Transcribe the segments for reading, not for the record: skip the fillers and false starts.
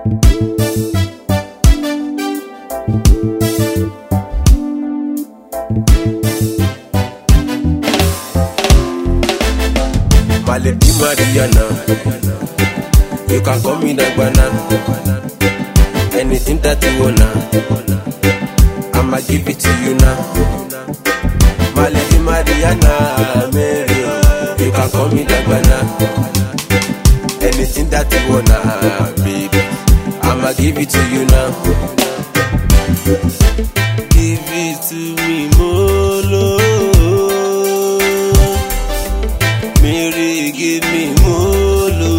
My lady Mariana, you can call me Dagbana. Anything that you wanna, I'ma give it to you now. My lady Mariana, Mary, you can call me Dagbana. Anything that you wanna, baby, I'ma give it to you now. Give it to me, Molo. Mary, give me Molo.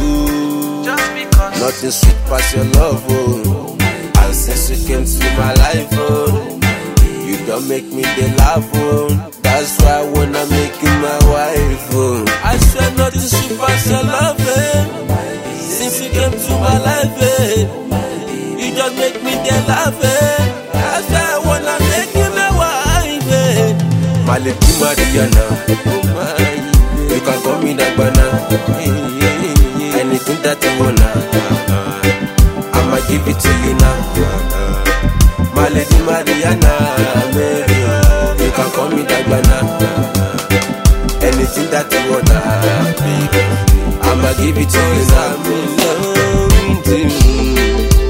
Nothing sweet past your love, oh. And since you came to my life, oh, you don't make me the laugh, oh. That's why I wanna make you my wife, oh. I swear nothing sweet past your love, eh. Since you came to my life, eh, you just make me the laugh, eh. That's why I wanna make you my wife, eh. My lady Mariana, oh my. You can call me Dagbana. Anything that you wanna, I'ma give it to you now. My lady Mariana, Mary, you can call me Dagbana. Anything that you wanna, baby, I'ma give it to you now. I'm in love with you.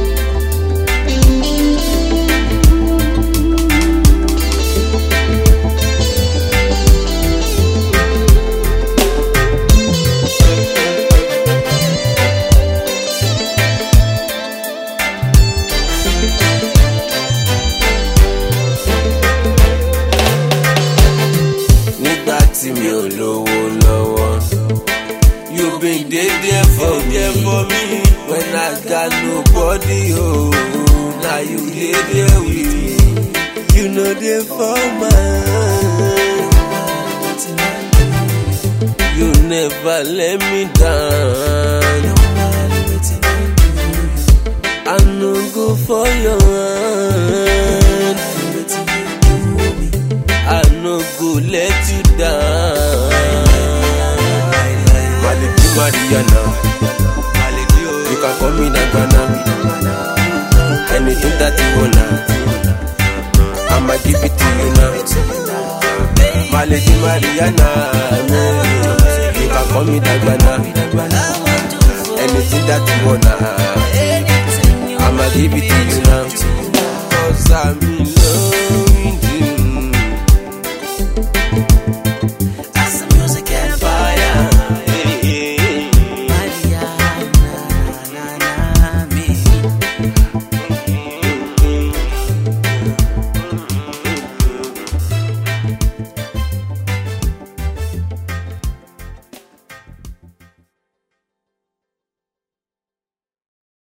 Me alone, you been there for me when I got nobody. Oh, now you there with me. You know there for mine. You never let me down. I no go for your hand. I no go let you down. My lady Mariana, you can call me Dagbana. Anything that you wanna, I'ma give it to you now. My lady Mariana, you can call me Dagbana. Anything that you wanna, I'ma give it to you now. 'Cause I'm in love.